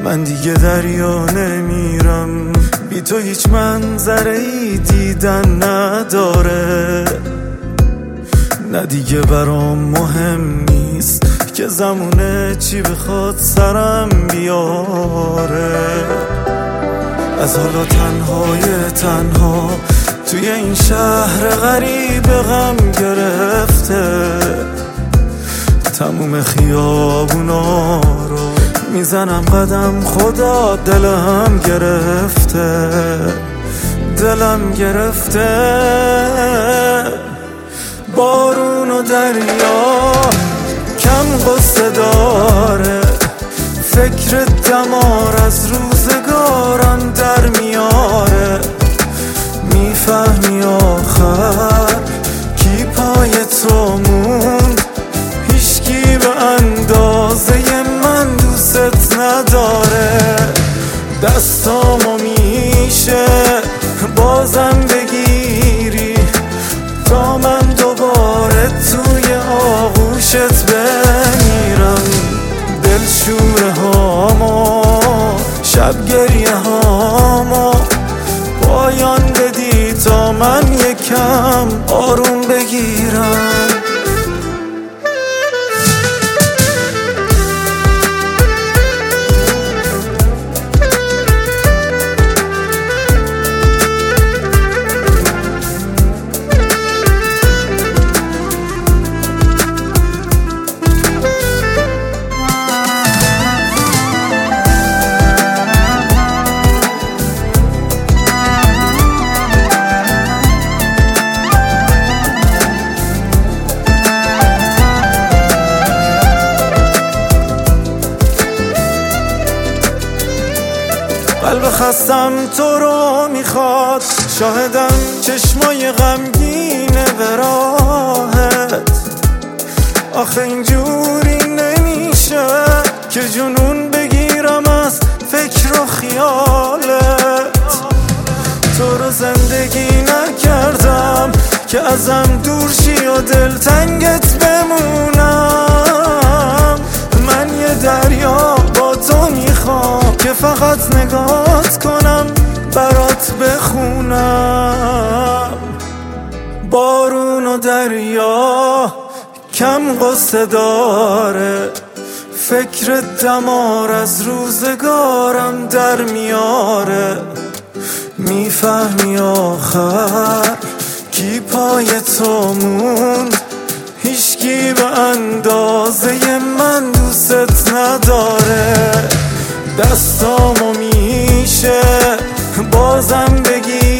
من دیگه دریا نمیرم، بی تو هیچ منظره‌ای دیدن نداره. نه دیگه برام مهم نیست که زمونه چی بخواد سرم بیاره. از حالا تنهای تنها توی این شهر غریب غم گرفته، تموم خیابونا رو میزنم قدم، خدا دلم گرفته، دلم گرفته. بارون و دریا کم قصه داره، فکر دمار از روزگارم در میاره. میفهمی آخر کی پای تو موند، هیچکی به اندازه من دوست نداره. دستامو میشه بازم بگیری تا من دوباره توی آغوشت بمیرم. دلشوره هامو شب گریه هامو پایان بدی تا من یکم آروم بگیرم. قلب خستم تو رو میخواد، شاهدم چشمای غمگینه به راهت. آخه اینجوری نمیشه که جنون بگیرم از فکر و خیالت. تو رو زندگی نکردم که ازم دور شی و دلتنگت بمونم. من یه دریا با تو میخوام که فقط نگات کنم، برات بخونم. بارون و دریا کم قصه داره، فکر دمار از روزگارم در میاره. میفهمی آخر کی پای تو موند، هیچکی به اندازه من دوست نداره. دستامو میشه بازم بگی